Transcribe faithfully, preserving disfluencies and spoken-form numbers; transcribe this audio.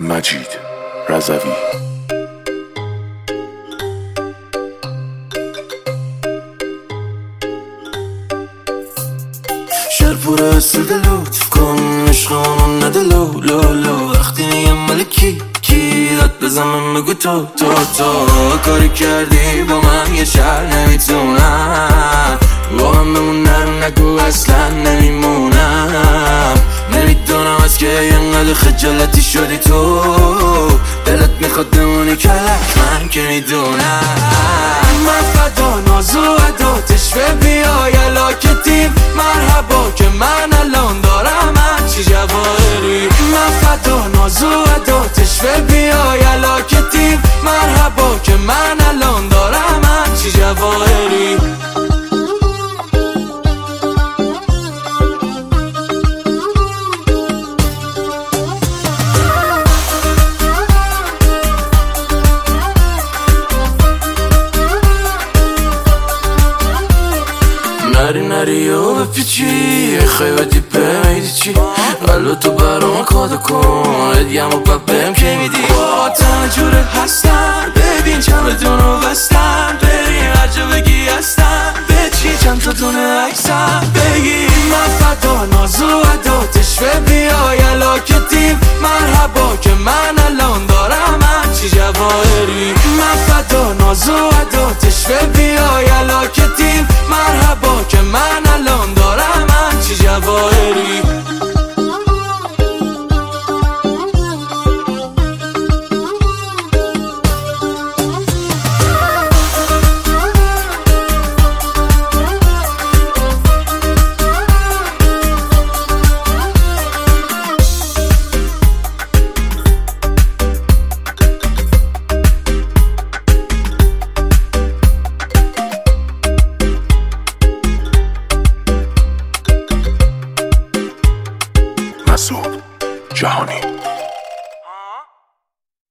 مجید رضوی. شهر پر اسود لطف کن عشقانو نده لو لو لو. وقتی میگم مال کی کی داد بزنم بگو تو تو تو. کاری کردی با من یه شهر نمیتونم با من بمونم، نگو اصلا نمیمونم. نمیدونم از که اینقدر خجالتی شدی تو، دلت میخواد بمونی کلک، من که میدونم. من فدا ناز و عداتش و بیای علاکتیم مرحبا که من الان دارم همچی جواهری. من فدا ناز و عداتش و بیای علاکتیم مرحبا که من الان دارم همچی جواهری. نری نری و بپیچی خیلی دیپه میدی چی قلب تو برام کادو کن ادیم و ببم که میدی. با تنه جوره هستم ببین چند بدونو بستم، بریم هر جا بگی هستم بچی چند تا دونه عکسم بگی. من فدا ناز و عداتش و بیای علاکتیم مرحبا که من الان دارم همچی جواهری. من فدا ناز و عداتش و بیای علاکتیم مرحبا که من الان دارم همچی جواهری. مسعود جهانی.